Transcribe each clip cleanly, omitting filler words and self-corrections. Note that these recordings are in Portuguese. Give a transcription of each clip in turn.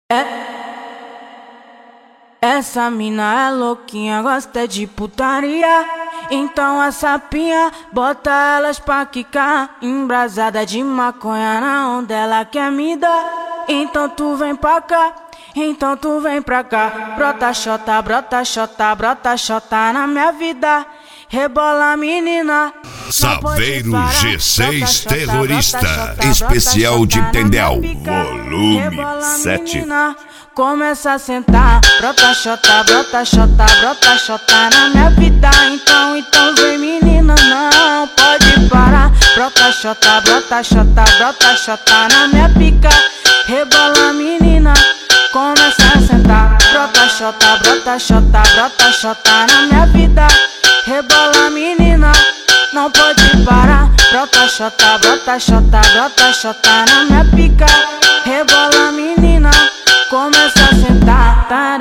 Essa mina é louquinha, gosta de putaria. Então a sapinha, bota elas pra quicar. Embrasada de maconha na onda, ela quer me dar. Então tu vem pra cá, então tu vem pra cá. Brota xota, brota xota, brota xota na minha vida. Rebola menina. Saveiro G6 Terrorista Especial de Tendel Volume 7. Começa a sentar, brota xota, brota xota, brota xota na minha vida. Então vem menina, não pode parar. Brota xota, brota xota, brota xota na minha pica. Rebola menina, começa a sentar. Brota xota, brota xota, brota xota na minha vida. Rebola menina, não pode parar. Brota xota, brota xota, brota xota na minha pica. Rebola menina, começa a sentar.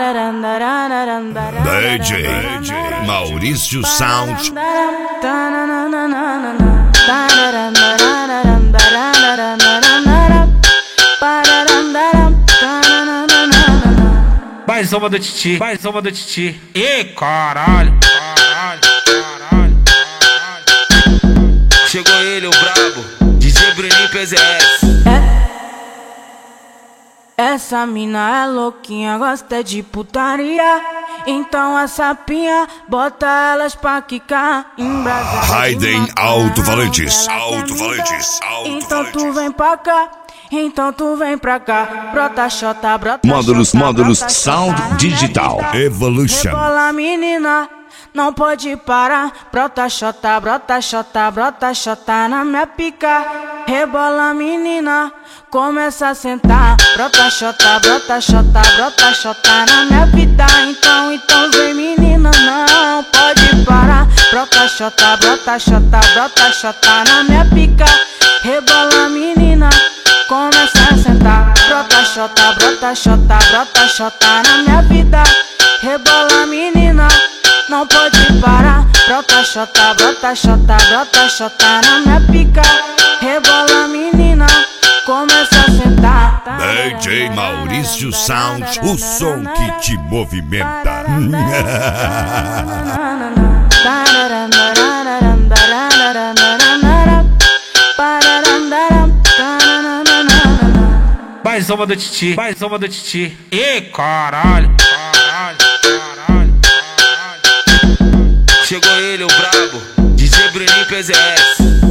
DJ Maurício Sound. Mais uma do Titi, mais uma do Titi. Ê, caralho, caralho, caralho, caralho. Chegou ele, o brabo, DJ Bruninho PZS. Essa mina é louquinha, gosta de putaria. Então a sapinha, bota elas pra quicar. Embrasada Raiden Alto-Falantes. Então tu vem pra cá, então tu vem pra cá. Brota xota, brota Módulos brota Sound xota Digital Evolution. Rebola menina, não pode parar. Brota xota, brota xota, brota xota na minha pica. Rebola menina, começa a sentar. Brota xota, brota xota, brota xota na minha vida. Então vem menina, não pode parar. Brota xota, brota xota, brota xota na minha pica. Rebola menina, começa a sentar. Brota xota, brota xota, brota xota na minha vida. Rebola menina, não pode parar. Brota xota, brota xota, brota xota na minha pica. Rebola menina, começa a sentar. DJ Maurício Sound, o som que te movimenta. Mais uma do Titi, mais uma do Titi. Ê, caralho, caralho, caralho, caralho. Chegou ele, o brabo, DJ Bruninho PZS.